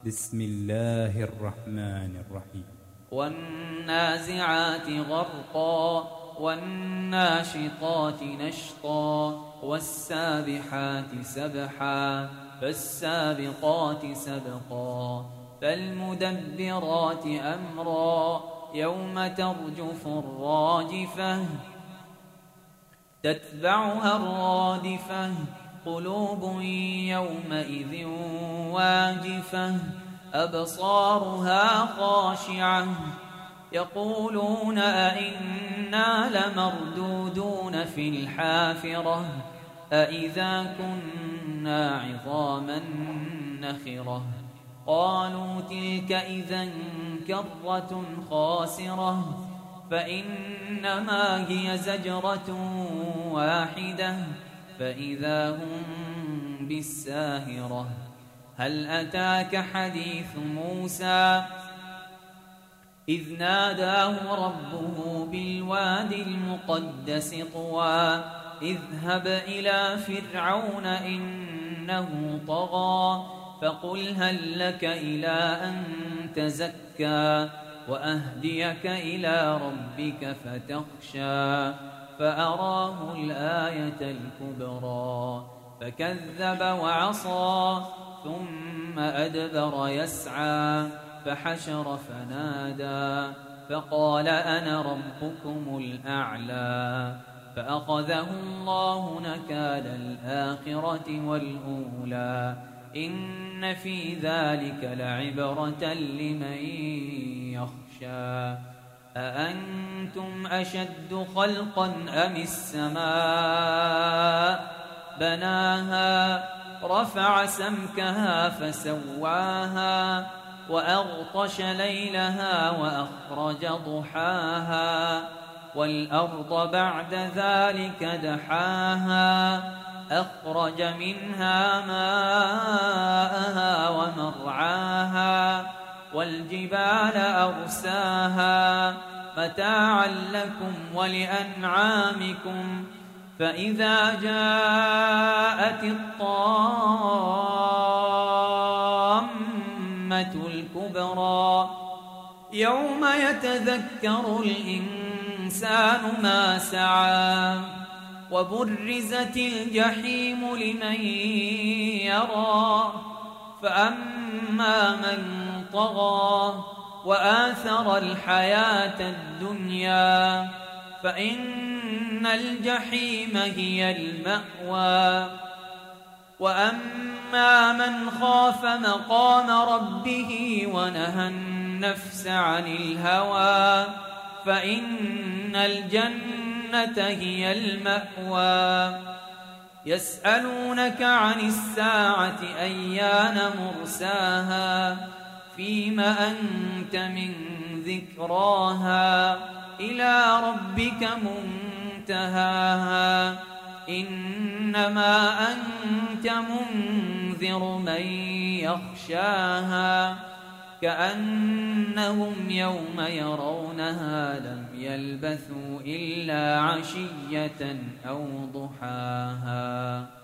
بسم الله الرحمن الرحيم. والنازعات غرقا والناشطات نشطا والسابحات سبحا فالسابقات سبقا فالمدبرات أمرا يوم ترجف الراجفة تتبعها الرادفة قلوب يومئذ واجفة أبصارها خاشعة يقولون أئنا لمردودون في الحافرة أئذا كنا عظاما نخرة قالوا تلك إذا كرة خاسرة فإنما هي زجرة واحدة فإذا هم بالساهرة هل أتاك حديث موسى إذ ناداه ربه بالوادي المقدس طوى اذهب إلى فرعون إنه طغى فقل هل لك إلى أن تزكى وأهديك إلى ربك فتخشى فأراه الآية الكبرى فكذب وعصى ثم أدبر يسعى فحشر فنادى فقال أنا ربكم الأعلى فأخذه الله نكال الآخرة والأولى إن في ذلك لعبرة لمن يخشى أأنتم أشد خلقا أم السماء بناها رفع سمكها فسواها وأغطش ليلها وأخرج ضحاها والأرض بعد ذلك دحاها أخرج منها ماءها ومرعاها والجبال أرساها متاعا لكم ولأنعامكم فإذا جاءت الطامة الكبرى يوم يتذكر الإنسان ما سعى وبرزت الجحيم لمن يرى فأما من طغى وآثر الحياة الدنيا فإن الجحيم هي المأوى وأما من خاف مقام ربه ونهى النفس عن الهوى فإن الجنة هي المأوى يسألونك عن الساعة أيان مرساها فيم أنت من ذكراها إلى ربك منتهاها إنما أنت منذر من يخشاها كأنهم يوم يرونها لم يلبثوا إلا عشية أو ضحاها.